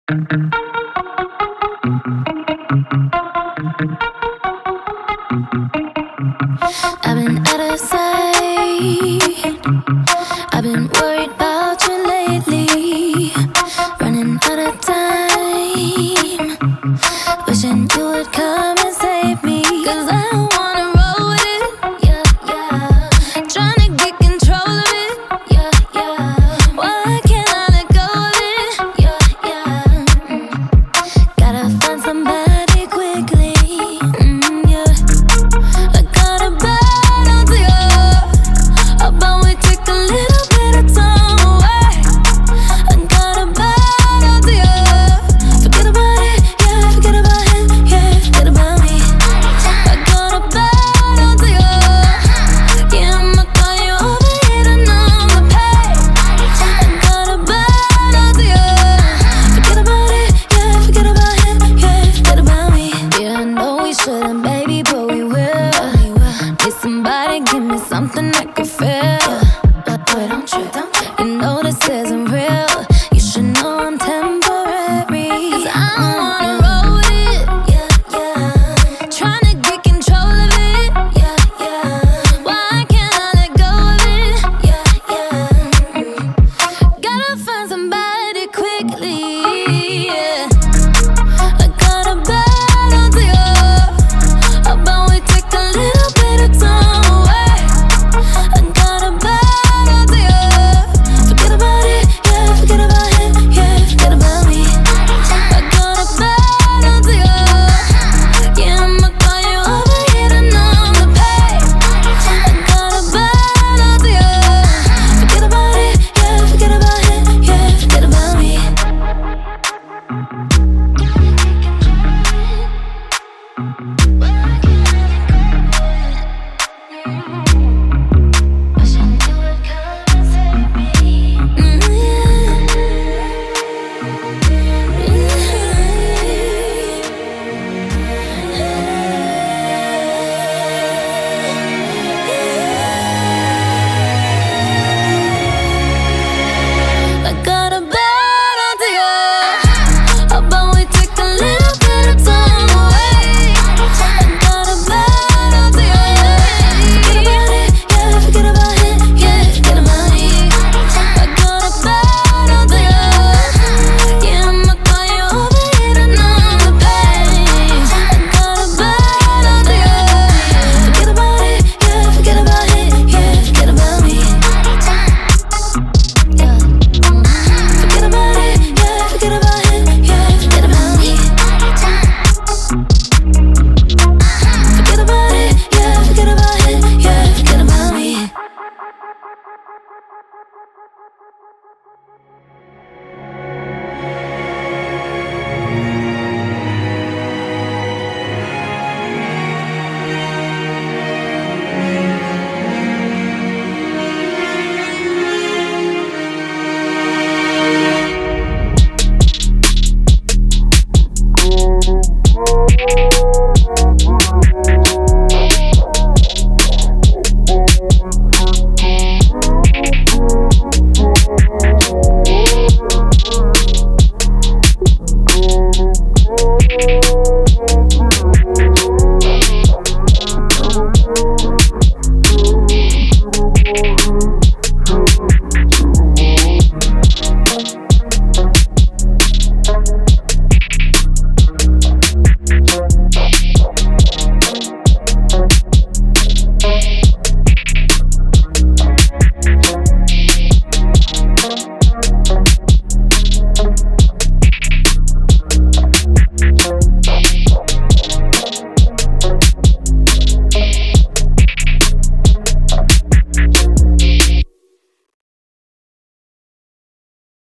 I've been out of sight. I've been worried about you lately. Running out of time. Wishing you would come and save me. 'Cause I don't wanna roll with it. Yeah, yeah. Trying to get control of it. Yeah, yeah. Why can't I let go of it? Yeah, yeah. Gotta find somebody quickly. Yeah. I got a bad idea about we take a little bit of time away. I got a bad idea. Forget about it, yeah. Forget about him, yeah. Forget about me. I got a bad idea. Yeah, I'ma call you over here and I'ma pay. I got a bad idea. Forget about it, yeah. Forget about him, yeah. Forget about me. Yeah, I know we shouldn't, baby, but we will. Need somebody, give me something I can feel. Boy, don't trip. You know this isn't real. You should know I'm temporary. 'Cause I don't wanna roll with it. Yeah, yeah. Trying to get control of it. Yeah, yeah. Why can't I let go of it? Yeah, yeah. Gotta find somebody quickly.